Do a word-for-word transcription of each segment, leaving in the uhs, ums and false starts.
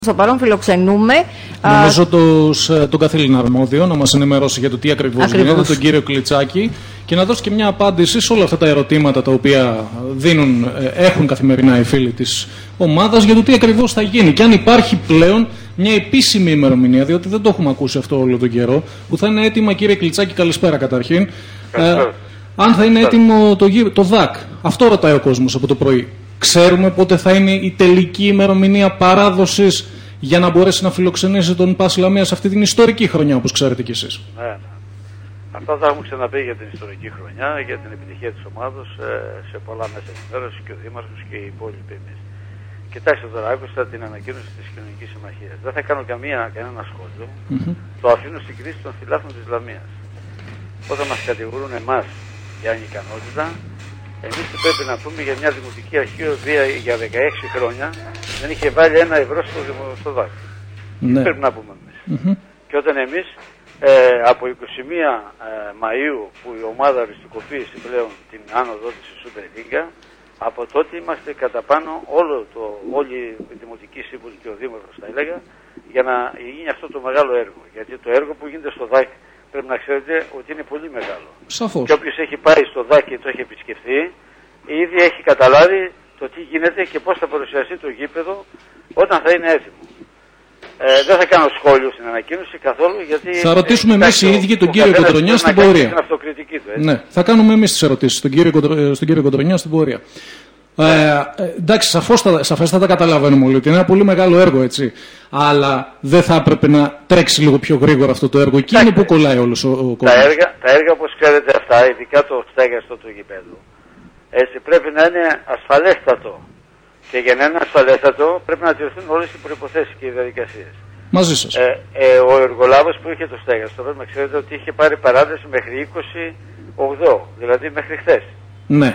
Στο παρόν φιλοξενούμε. Νομίζω τον το καθήλυνα αρμόδιο να μας ενημερώσει για το τι ακριβώς, ακριβώς γίνεται, τον κύριο Κλιτσάκη, και να δώσει και μια απάντηση σε όλα αυτά τα ερωτήματα τα οποία δίνουν, έχουν καθημερινά οι φίλοι της ομάδας για το τι ακριβώς θα γίνει και αν υπάρχει πλέον μια επίσημη ημερομηνία, διότι δεν το έχουμε ακούσει αυτό όλο τον καιρό, που θα είναι έτοιμα. Κύριε Κλιτσάκη, καλησπέρα καταρχήν. Ε, αν θα είναι έτοιμο το, το ΔΑΚ. Αυτό ρωτάει ο κόσμος από το πρωί. Ξέρουμε πότε θα είναι η τελική ημερομηνία παράδοσης για να μπορέσει να φιλοξενήσει τον ΠΑΣ Λαμία σε αυτή την ιστορική χρονιά, όπως ξέρετε κι εσείς. Ναι, ναι. Αυτά θα έχουμε ξαναπεί για την ιστορική χρονιά, για την επιτυχία της ομάδος σε πολλά μέσα ενημέρωσης και ο Δήμαρχος και οι υπόλοιποι εμείς. Κοιτάξτε τώρα, άκουσα την ανακοίνωση της Κοινωνικής Συμμαχίας. Δεν θα κάνω καμία, κανένα σχόλιο. Mm-hmm. Το αφήνω στην κρίση των φιλάθλων της Λαμίας. Όταν μας κατηγορούν εμάς για ανικανότητα, εμείς πρέπει να πούμε για μια δημοτική αρχή η οποία για δεκαέξι χρόνια δεν είχε βάλει ένα ευρώ στο, στο ΔΑΚ. Ναι. Πρέπει να πούμε εμείς. Mm-hmm. Και όταν εμείς ε, από είκοσι μία ε, Μαΐου που η ομάδα οριστικοποίησε πλέον την άνοδο της Super League, από τότε είμαστε κατά πάνω όλο το, όλη η Δημοτική Σύμβουλη και ο Δήμαρχος θα έλεγα για να γίνει αυτό το μεγάλο έργο. Γιατί το έργο που γίνεται στο ΔΑΚ πρέπει να ξέρετε ότι είναι πολύ μεγάλο. Σαφώς. Και όποιος έχει πάει στο ΔΑΚ και το έχει επισκεφθεί, ήδη έχει καταλάβει το τι γίνεται και πώς θα παρουσιαστεί το γήπεδο όταν θα είναι έτοιμο. Ε, δεν θα κάνω σχόλιο στην ανακοίνωση καθόλου, γιατί... Θα ρωτήσουμε εμείς οι ίδιοι τον κύριο Κοντρονιά στην πορεία. Την αυτοκριτική του, έτσι. Ναι, θα κάνουμε εμείς τις ερωτήσεις στον κύριο, Κοντρο... στον κύριο Κοντρονιά στην πορεία. Ε, ε, εντάξει, σαφέστατα καταλαβαίνουμε όλοι ότι είναι ένα πολύ μεγάλο έργο, έτσι. Αλλά δεν θα έπρεπε να τρέξει λίγο πιο γρήγορα αυτό το έργο. Εκεί είναι που κολλάει όλος ο, ο κόσμος. Τα έργα, τα έργα, όπως ξέρετε αυτά, ειδικά το στέγαστο του γηπέδου, έτσι, πρέπει να είναι ασφαλέστατο. Και για να είναι ασφαλέστατο πρέπει να τηρηθούν όλες οι προϋποθέσεις και οι διαδικασίες. Μαζί σας. Ε, ε, ο εργολάβος που είχε το στέγαστο, πρέπει να ξέρετε ότι είχε πάρει παράταση μέχρι είκοσι οκτώ, δηλαδή μέχρι χθες. Ναι.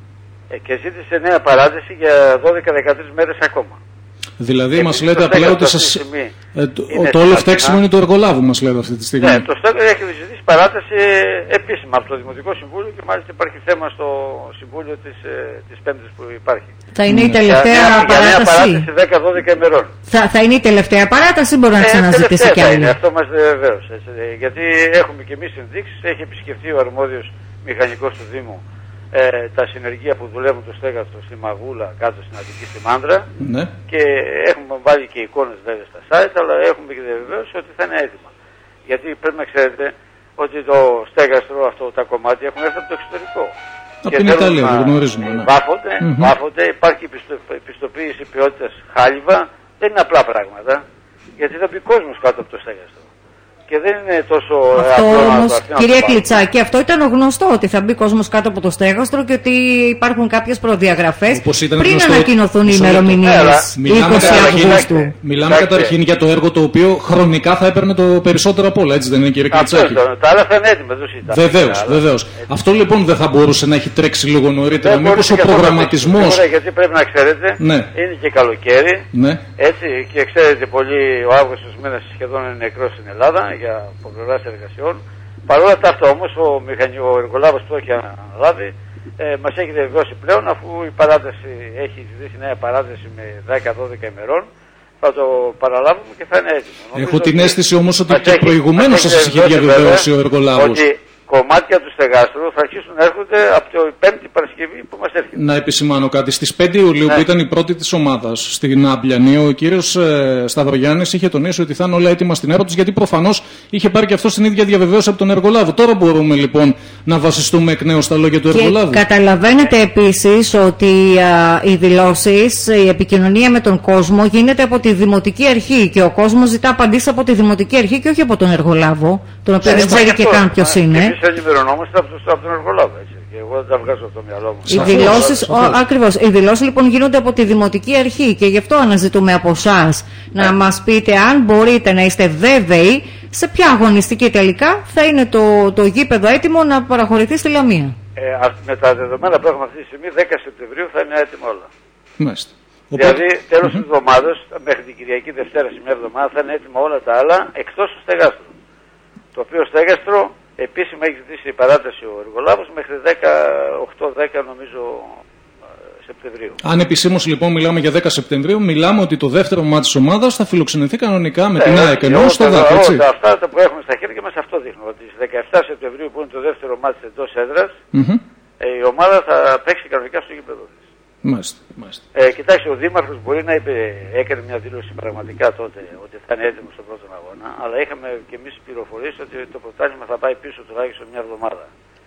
Ε, και ζήτησε νέα παράταση για δώδεκα με δεκατρείς μέρες ακόμα. Δηλαδή μας λέτε απλά ότι σας... ε, το, το όλο φταίξιμο είναι το εργολάβου, μας λέτε αυτή τη στιγμή. Ναι, το στέγαστο έχει ζητήσει παράταση επίσημα από το Δημοτικό Συμβούλιο και μάλιστα υπάρχει θέμα στο Συμβούλιο της, της Πέμπτης που υπάρχει. Θα είναι η τελευταία για, παράταση. Για νέα παράταση δέκα με δώδεκα ημερών. Θα, θα είναι η τελευταία παράταση ή μπορεί να ξαναζητήσει κι άλλη? Αυτό μας βεβαίως. Γιατί έχουμε και εμείς ενδείξεις, έχει επισκεφτεί ο αρμόδιος μηχανικός του Δήμου Ε, τα συνεργεία που δουλεύουν το στέγαστο στη Μαγούλα κάτω στην Αττική στη Μάνδρα, ναι. Και έχουμε βάλει και εικόνες βέβαια στα site, αλλά έχουμε και διαβεβαίωση ότι θα είναι έτοιμα. Γιατί πρέπει να ξέρετε ότι το στέγαστρο αυτό, τα κομμάτια έχουν έρθει από το εξωτερικό. Από την Ιταλία, το γνωρίζουμε. Ναι. Βάφονται, mm-hmm. βάφονται, υπάρχει πιστο, πιστοποίηση ποιότητας χάλιβα, δεν είναι απλά πράγματα, γιατί θα μπει κόσμος κάτω από το στέγαστρο. Και δεν είναι τόσο αυτό όμως, κυρία Κλιτσάκη, αυτό ήταν γνωστό ότι θα μπει κόσμος κάτω από το στέγαστρο και ότι υπάρχουν κάποιες προδιαγραφές πριν γνωστό, ανακοινωθούν οι ημερομηνίες είκοσι Αυγούστου. Μιλάμε καταρχήν για το έργο το οποίο χρονικά θα έπαιρνε το περισσότερο από όλα, έτσι δεν είναι, κύριε Κλιτσάκη? Τα άλλα θα είναι έτοιμα, δεν συζητάμε. Βεβαίως, βεβαίως. Αυτό λοιπόν δεν θα μπορούσε να έχει τρέξει λίγο νωρίτερα? Μήπως ο προγραμματισμός... Γιατί πρέπει να ξέρετε, είναι και καλοκαίρι, έτσι, και ξέρετε πολύ ο Αύγουστος μήνας σχεδόν είναι νεκρός στην Ελλάδα για αποπλευράς εργασιών. Παρ' όλα αυτά όμως ο, μηχανι... ο εργολάβος που έχει αναλάβει ε, μας έχει διαβεβαιώσει πλέον, αφού η παράταση έχει ζητήσει νέα παράταση με δέκα με δώδεκα ημερών, θα το παραλάβουμε και θα είναι έτοιμο. Έχω την αίσθηση όμως ότι και προηγουμένως σας έχει διαβεβαιώσει ο εργολάβος ότι κομμάτια του στεγάστρου θα αρχίσουν να έρχονται από την Πέμπτη Παρασκευή που μας έρχεται. Να επισημάνω κάτι. Στις πέντε Ιουλίου, ναι, που ήταν η πρώτη της ομάδας στην Άμπλιανη, ο κύριος ε, Σταυρογιάννης είχε τονίσει ότι θα είναι όλα έτοιμα στην έρωτης, γιατί προφανώς είχε πάρει και αυτό την ίδια διαβεβαίωση από τον εργολάβο. Τώρα μπορούμε λοιπόν να βασιστούμε εκ νέου στα λόγια του εργολάβου. Και καταλαβαίνετε επίσης ότι α, οι δηλώσεις, η επικοινωνία με τον κόσμο γίνεται από τη Δημοτική Αρχή και ο κόσμος ζητά απαντήσεις από τη Δημοτική Αρχή και όχι από τον εργολάβο, τον οποίο δεν ξέρει και καν ποιος είναι. Εμείς ενημερωνόμαστε από, από τον εργολάβο, έτσι. Και εγώ δεν τα βγάζω από το μυαλό μου. Οι δηλώσεις, ακριβώς, οι δηλώσεις λοιπόν γίνονται από τη Δημοτική Αρχή και γι' αυτό αναζητούμε από εσάς να yeah. μας πείτε αν μπορείτε να είστε βέβαιοι σε ποια αγωνιστική τελικά θα είναι το, το γήπεδο έτοιμο να παραχωρηθεί στη Λαμία. Ε, με τα δεδομένα που έχουμε αυτή τη στιγμή, δέκα Σεπτεμβρίου θα είναι έτοιμα όλα. Μάλιστα. Δηλαδή τέλος της εβδομάδας, μέχρι την Κυριακή Δευτέρα σε μια εβδομάδα θα είναι έτοιμα όλα τα άλλα εκτός του στεγάστρου. Το οποίο στέγαστρο επίσημα έχει ζητήσει η παράταση ο εργολάβος μέχρι δέκα, οκτώ δέκα νομίζω Σεπτεμβρίου. Αν επισήμως λοιπόν μιλάμε για δέκα Σεπτεμβρίου, μιλάμε ότι το δεύτερο μάτι της ομάδας θα φιλοξενηθεί κανονικά με ε, την ΑΕΚ ενώ στο ΔΑΚ, έτσι. Όλα αυτά που έχουμε στα χέρια μας αυτό δείχνουν. Ότι στις δεκαεπτά Σεπτεμβρίου που είναι το δεύτερο μάτι εντός έδρας, mm-hmm. ε, η ομάδα θα παίξει κανονικά στο γήπεδο της. Μάλιστα, μάλιστα. Ε, κοιτάξτε, ο Δήμαρχος μπορεί να είπε, έκανε μια δήλωση πραγματικά τότε ότι θα είναι έτοιμο στον πρώτο αγώνα, αλλά είχαμε και εμείς πληροφορίες ότι το πρωτάθλημα θα πάει πίσω τουλάχιστον μια εβδομάδα.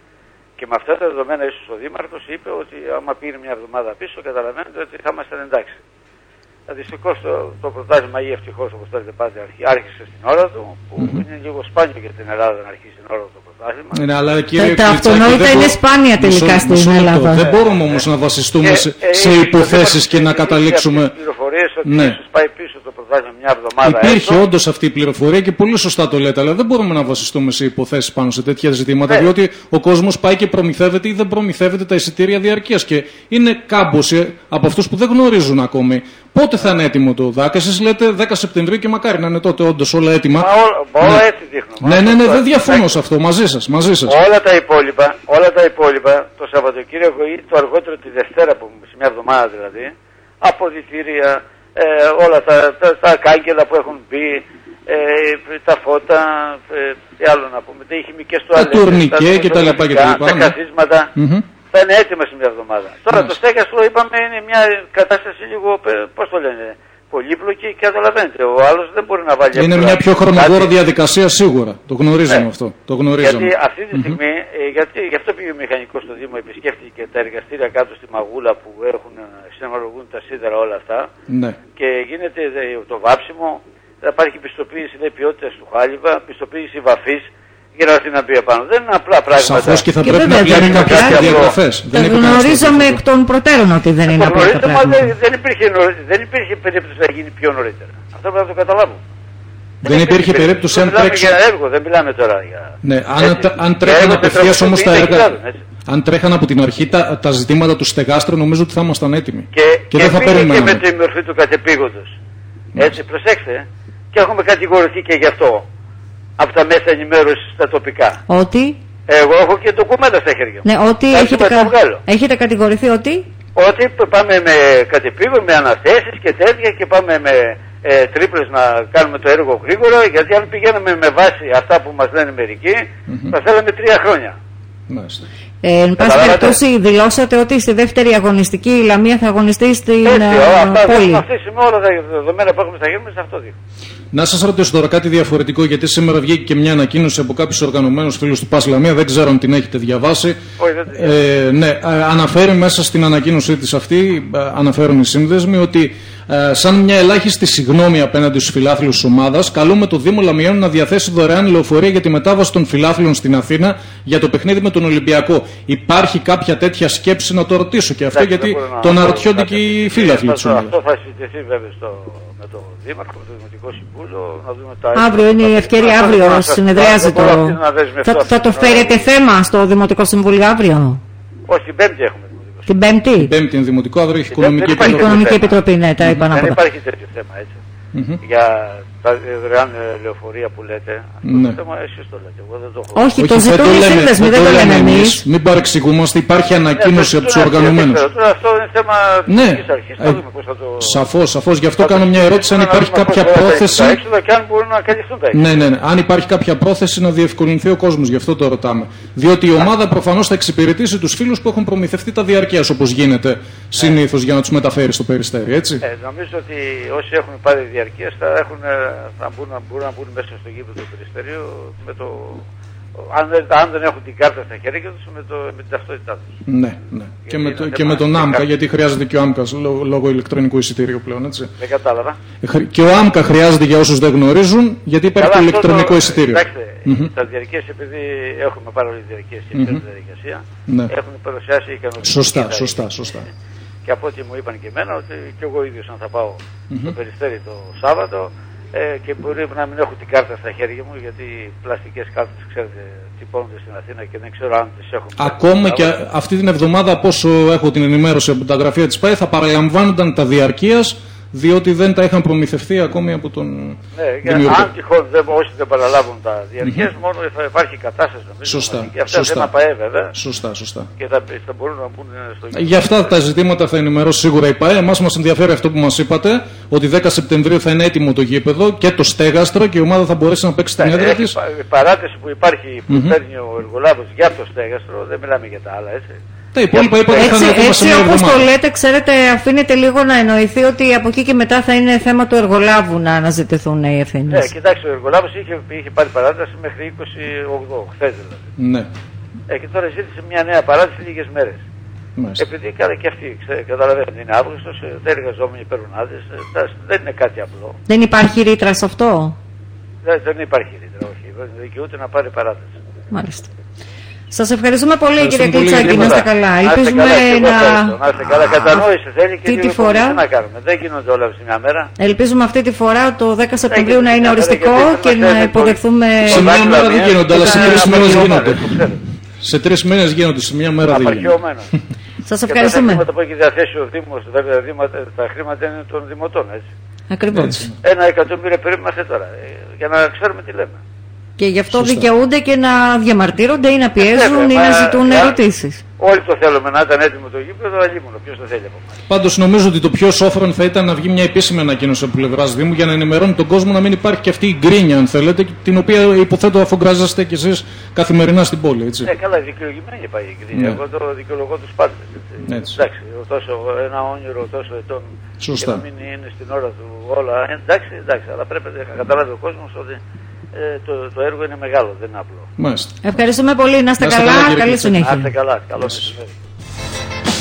Και με αυτά τα δεδομένα ίσως ο Δήμαρχος είπε ότι άμα πήρε μια εβδομάδα πίσω καταλαβαίνετε ότι θα ήμασταν εντάξει. Δυστυχώς το, το πρωτάθλημα ή ευτυχώς όπως θέλετε πάτε άρχισε στην ώρα του, που mm-hmm. είναι λίγο σπάνιο για την Ελλάδα να αρχίσει την ώρα του το πρωτάθλημα. Ναι, αλλά κύριε τα αυτονόητα είναι σπάνια τελικά στην Ελλάδα. Δεν μπορούμε όμως να βασιστούμε σε, σε υποθέσεις και να καταλήξουμε. Πληροφορίες ότι ναι. ίσως πάει πίσω το πρωτάθλημα μια εβδομάδα. Υπήρχε όντως αυτή η πληροφορία και πολύ σωστά το λέτε, αλλά δεν μπορούμε να βασιστούμε σε υποθέσεις πάνω σε τέτοια ζητήματα, ναι. διότι ο κόσμος πάει και προμηθεύεται ή δεν προμηθεύεται τα εισιτήρια διαρκείας και είναι κάμποση από αυτούς που δεν γνωρίζουν ακόμη. Πότε θα είναι έτοιμο το ΔΑΚ, εσείς λέτε δέκα Σεπτεμβρίου και μακάρι να είναι τότε όντως όλα έτοιμα. Μα όλα ναι. έτσι δείχνουν. Ναι, ναι, ναι, δεν διαφωνώ σε αυτό, μαζί σας, μαζί σας. Όλα τα υπόλοιπα, όλα τα υπόλοιπα, το Σαββατοκύριακο ή το αργότερο τη Δευτέρα, που, σε μια εβδομάδα δηλαδή, αποδυτήρια, ε, όλα τα, τα, τα κάγκελα που έχουν μπει, ε, τα φώτα, ε, άλλο να πούμε, τα χημικές τουαλέτες, τα τουρνικέ και τα λοιπά και τα λοιπά. Τα καθίσματα. Mm-hmm. Θα είναι έτοιμα σε μια εβδομάδα. Τώρα mm. το στέγαστρο είπαμε είναι μια κατάσταση λίγο, πώς το λένε, πολύπλοκη και καταλαβαίνετε. Ο άλλος δεν μπορεί να βάλει. Είναι μια πιο χρονοβόρα διαδικασία σίγουρα. Το γνωρίζαμε ναι. αυτό. Το γνωρίζαμε. Γιατί αυτή τη στιγμή, mm-hmm. ε, γιατί, γι' αυτό πήγε ο μηχανικός στο Δήμο, επισκέφτηκε τα εργαστήρια κάτω στη Μαγούλα που έχουν, συνομολογούν τα σίδερα όλα αυτά. Ναι. Και γίνεται δε, το βάψιμο. Θα υπάρχει πιστοποίηση ποιότητας του χάλιβα, πιστοποίηση βαφής. Για να έρθει να μπει επάνω. Δεν είναι απλά πράγματα. Σαφώς και θα και πρέπει να πληρώνει κάποιες διαγραφές. Το γνωρίζαμε εκ των προτέρων ότι δεν είναι απλά τα πράγματα. Δεν, δεν, υπήρχε, δεν υπήρχε περίπτωση να γίνει πιο νωρίτερα. Αυτό πρέπει να το καταλάβω. Δεν, δεν υπήρχε περίπτωση αν τρέξει. Για έργο, δεν μιλάμε τώρα για. Ναι, αν, αν τρέχαν απευθείας όμως τα έργα. Αν τρέχαν από την αρχή τα, τα ζητήματα του στεγάστρου, νομίζω ότι θα ήμασταν έτοιμοι. Και, και, και δεν θα περιμέναμε. Και με τη μορφή του κατεπήγοντος. Έτσι, προσέξτε. Και έχουμε κατηγορηθεί και γι' αυτό. Από τα μέσα ενημέρωσης στα τοπικά. Ότι. Εγώ έχω και ντοκουμέντα στα χέρια μου. Ναι, ότι έχετε, κα... έχετε κατηγορηθεί ότι. Ότι πάμε με κατεπήγον, με αναθέσεις και τέτοια και πάμε με ε, τρίπλες να κάνουμε το έργο γρήγορα. Γιατί αν πηγαίναμε με βάση αυτά που μας λένε μερικοί, mm-hmm. θα θέλαμε τρία χρόνια. Μάλιστα. Ε, εν πάση περιπτώσει, δηλώσατε ότι στη δεύτερη αγωνιστική η Λαμία θα αγωνιστεί στην Έτσι, uh, πόλη. Αυτή τη στιγμή όλα τα δεδομένα που έχουμε στα χέρια μας αυτό δείχνουν. Να σας ρωτήσω τώρα κάτι διαφορετικό, γιατί σήμερα βγήκε και μια ανακοίνωση από κάποιους οργανωμένους φίλους του ΠΑΣ Λαμία, δεν ξέρω αν την έχετε διαβάσει. Όχι, δεν την ε, ναι, αναφέρει μέσα στην ανακοίνωσή της αυτή, αναφέρουν οι σύνδεσμοι, ότι ε, σαν μια ελάχιστη συγγνώμη απέναντι στους φιλάθλους της ομάδας, καλούμε το Δήμο Λαμιών να διαθέσει δωρεάν λεωφορεία για τη μετάβαση των φιλάθλων στην Αθήνα για το παιχνίδι με τον Ολυμπιακό. Υπάρχει κάποια τέτοια σκέψη, να το ρωτήσω και αυτό, γιατί το αναρωτιόνται και οι φίλαθλοι της ομάδας. Αυτό θα συζητηθεί βέβαια στο, με τον Δήμαρχο, το Δημοτικό Συμβούλιο. Να δούμε τα αύριο είναι η ευκαιρία, αύριο συνεδριάζει το. Θα, θα το φέρετε θέμα στο Δημοτικό Συμβούλιο αύριο. Όχι, την Πέμπτη έχουμε. Την Πέμπτη. Την Πέμπτη είναι Δημοτικό, αύριο έχει Οικονομική Επιτροπή. Οικονομική Επιτροπή, ναι, τα είπα να πω. Δεν υπάρχει τέτοιο θέμα, έτσι. Mm-hmm. Για τα δωρεάν λεωφορεία που λέτε. Αυτό ναι. το θέμα εσείς το λέτε. Εγώ δεν το έχω. Όχι, το ζητούν οι σύνδεσμοι, δεν το λέμε εμείς. Μην παρεξηγούμαστε, υπάρχει ανακοίνωση από τους οργανωμένους. Αυτό είναι θέμα της αρχής. Θα δούμε πώς θα το. Σαφώς, σαφώς. Γι' αυτό κάνω μια ερώτηση αν υπάρχει κάποια πρόθεση. Ναι, ναι, ναι. Αν υπάρχει κάποια πρόθεση να διευκολυνθεί ο κόσμος, γι' αυτό το ρωτάμε. Διότι η ομάδα προφανώς θα εξυπηρετήσει τους φίλους που έχουν προμηθευτεί τα διαρκείας όπως γίνεται συνήθως για να τους μεταφέρει στο Περιστέρι, έτσι. Νομίζω ότι όσοι έχουν πάρει διαρκείας θα, έχουν, θα μπορούν, μπορούν να μπουν μέσα στο γήπεδο του Περιστερίου με το, αν, δεν, αν δεν έχουν την κάρτα στα χέρια τους με, το, με την ταυτότητά τους. Ναι, ναι. Και με, το, και με τον ΆΜΚΑ, γιατί χρειάζεται και ο ΆΜΚΑ λόγω, λόγω ηλεκτρονικού εισιτήριου πλέον, έτσι. Δεν κατάλαβα. Και ο ΆΜΚΑ χρειάζεται για όσους δεν γνωρίζουν, γιατί υπάρχει Καλά, το ηλεκτρονικό το, εισιτήριο. Κοιτάξτε, mm-hmm. τα διαρκείας, επειδή έχουμε πάρα πολλές διαρκείες και mm-hmm. διαδικασία, ναι. έχουν παρουσιάσει ικανοποιητική. Σωστά, σωστά, σωστά. Και από ό,τι μου είπαν και εμένα, ότι και εγώ ίδιος αν θα πάω mm-hmm. στο Περιστέρι το Σάββατο ε, και μπορεί να μην έχω την κάρτα στα χέρια μου, γιατί οι πλαστικές κάρτες, ξέρετε, τυπώνονται στην Αθήνα και δεν ξέρω αν τις έχω. Ακόμα και αυτή την εβδομάδα, από όσο έχω την ενημέρωση από τα γραφεία της ΠΑΕ, θα παραλαμβάνονταν τα διαρκείας διότι δεν τα είχαν προμηθευτεί ακόμη από τον ναι, δημιουργό. Αν τυχόν δεν, όσοι δεν παραλάβουν τα διαρκές, mm-hmm. μόνο θα υπάρχει κατάσταση νομίζω. Σωστά. Και αυτά σωστά. θέμα ΠΑΕ βέβαια. Σωστά, σωστά. Και θα, θα μπορούν να μπουν στο γήπεδο. Για αυτά τα ζητήματα θα ενημερώσει σίγουρα η ΠΑΕ. Εμάς μας ενδιαφέρει αυτό που μας είπατε, ότι δέκα Σεπτεμβρίου θα είναι έτοιμο το γήπεδο και το στέγαστρο και η ομάδα θα μπορέσει να παίξει την έδρα της. Η παράταση που υπάρχει που mm-hmm. παίρνει ο εργολάβος για το στέγαστρο, δεν μιλάμε για τα άλλα, έτσι. Τα υπόλοιπα είπατε έτσι, έτσι όπως το λέτε, ξέρετε, αφήνεται λίγο να εννοηθεί ότι από εκεί και μετά θα είναι θέμα του εργολάβου να αναζητηθούν οι ευθύνες. Ναι, κοιτάξτε, ο εργολάβος είχε, είχε πάρει παράταση μέχρι είκοσι οκτώ, χθες δηλαδή. Ναι. Ε, και τώρα ζήτησε μια νέα παράταση λίγες μέρες. Μάλιστα. Επειδή καλά και αυτοί, καταλαβαίνετε, είναι Αύγουστος, δεν εργαζόμενοι παίρνουν άδειες, δεν είναι κάτι απλό. Δεν υπάρχει ρήτρα σε αυτό? Δεν, δεν υπάρχει ρήτρα, όχι. Δικαιούται να πάρει παράταση. Μάλιστα. Σας ευχαριστούμε πολύ, κύριε Κλιτσάκη, να είστε καλά. Ελπίζουμε να... να... είστε καλά, κατανόηση θέλει και τι φορά... να κάνουμε. Δεν γίνονται όλα σε μια μέρα. Ελπίζουμε αυτή τη φορά το δέκα Σεπτεμβρίου να είναι οριστικό και να υποδεχθούμε... Σε μια μέρα δεν γίνονται, αλλά σε τρεις μήνες γίνονται. Σε τρεις μήνες γίνονται, σε μια μέρα δεν γίνονται. Σας ευχαριστούμε. Τα χρήματα που έχει διαθέσει ο Δήμος, τα χρήματα είναι των δημοτών, έτσι. Ακριβώς. Ένα εκατομμύριο περίπου μέχρι τώρα, για να ξέρουμε τι λέμε. Και γι' αυτό σωστά. Δικαιούνται και να διαμαρτύρονται ή να πιέζουν ή να ζητούν ερωτήσεις. Όλοι το θέλουμε να ήταν έτοιμο το γήπεδο, αλλήμον. Ποιος το θέλει από εμάς. Πάντως νομίζω ότι το πιο σόφρον θα ήταν να βγει μια επίσημη ανακοίνωση από πλευράς Δήμου για να ενημερώνει τον κόσμο, να μην υπάρχει και αυτή η γκρίνια, αν θέλετε, την οποία υποθέτω αφογκράζεστε κι εσείς καθημερινά στην πόλη. Έτσι. Ναι, καλά, δικαιολογημένη πάει η γκρίνια. Ναι. Εγώ το δικαιολογώ τους πάντες. Εντάξει, τόσο, ένα όνειρο τόσο ετών και να μην είναι στην ώρα του όλα. Εντάξει, εντάξει, αλλά πρέπει να καταλάβει ο κόσμος ότι. Ε, το, το έργο είναι μεγάλο, δεν είναι απλό. Μάλιστα. Ευχαριστούμε πολύ, να είστε, να είστε καλά, καλά καλή συνέχεια. Να είστε καλά, καλώς ήρθατε.